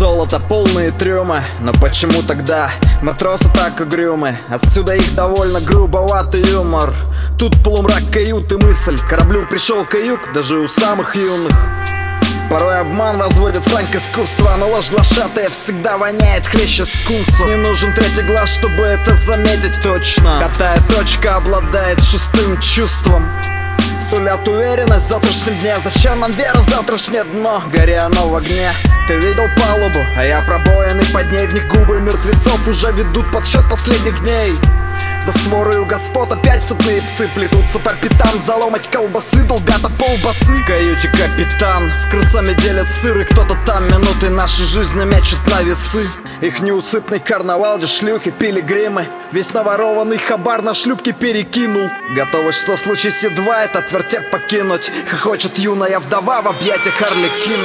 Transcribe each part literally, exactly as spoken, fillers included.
золота полные трюмы, но почему тогда матросы так угрюмы? Отсюда их довольно грубоватый юмор. Тут полумрак каюты мысль, кораблю пришел каюк даже у самых юных. Порой обман возводит в ранг искусства, но ложь глашатая всегда воняет хлеще скунсу. Не нужен третий глаз, чтобы это заметить точно. Пятая точка обладает шестым чувством, сулят уверенность в завтрашнем дне. Зачем нам вера в завтрашнее дно? Гори оно в огне. Ты видел палубу, а я пробоины под ней. В них губы мертвецов уже ведут подсчет последних дней. За сворою господ опять цепные псы плетутся по пятам, заломать колбасы долбят о полбасы. В каюте капитан с крысами делят сыр, и кто-то там минуты нашей жизни мечет на весы. Их неусыпный карнавал, где шлюхи, пилигримы, весь наворованный хабар на шлюпке перекинул. Готовы, что случись едва этот вертеп покинуть. Хохочет юная вдова в объятиях Арлекина.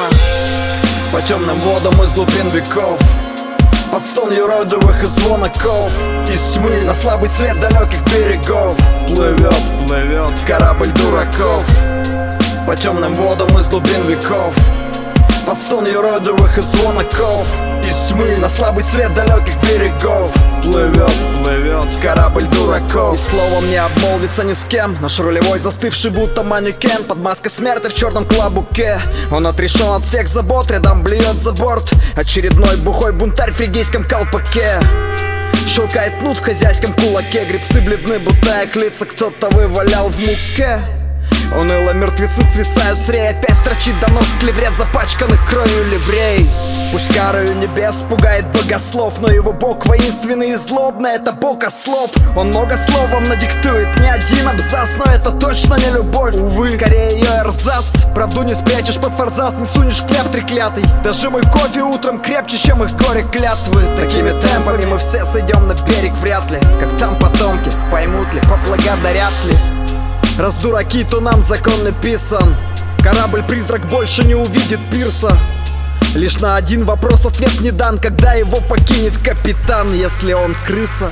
По темным водам из глубин веков, под стон юродивых и звоноков, из тьмы на слабый свет далеких берегов плывет, плывет корабль дураков. По темным водам из глубин веков, под стон юродивых и звоноков, из тьмы на слабый свет далеких берегов плывет, плывет корабль дураков. И словом не обмолвится ни с кем наш рулевой, застывший будто манекен под маской смерти в черном клобуке. Он отрешен от всех забот, рядом блюет за борт очередной бухой бунтарь в фригийском колпаке. Щелкает кнут в хозяйском кулаке, гребцы бледны, будто их лица кто-то вывалял в муке. Уныло мертвецы свисают с рей, опять строчит донос клеврет запачканных кровью ливрей. Пусть карою небес пугает богослов, но его бог воинственный и злобный — это бог ослов. Он много словом надиктует, не один абзац, но это точно не любовь, увы, скорее ее эрзац. Правду не спрячешь под форзац, не сунешь в кляп треклятый. Даже мой кофе утром крепче, чем их горе клятвы. Такими темпами мы все сойдем на берег вряд ли. Как там потомки, поймут ли, поблагодарят ли? Раз дураки, то нам закон не писан. Корабль-призрак больше не увидит пирса. Лишь на один вопрос ответ не дан: когда его покинет капитан, если он крыса.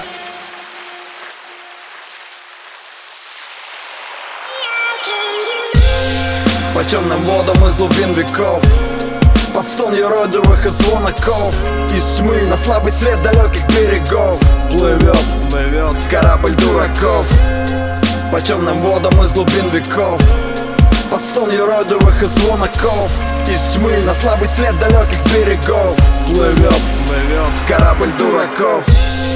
По темным водам из глубин веков, под стон юродивых и звоноков, из тьмы на слабый свет далеких берегов плывет, плывет корабль дураков. По темным водам из глубин веков, под стон юродивых и звоноков, из тьмы на слабый свет далеких берегов плывет, плывет корабль дураков.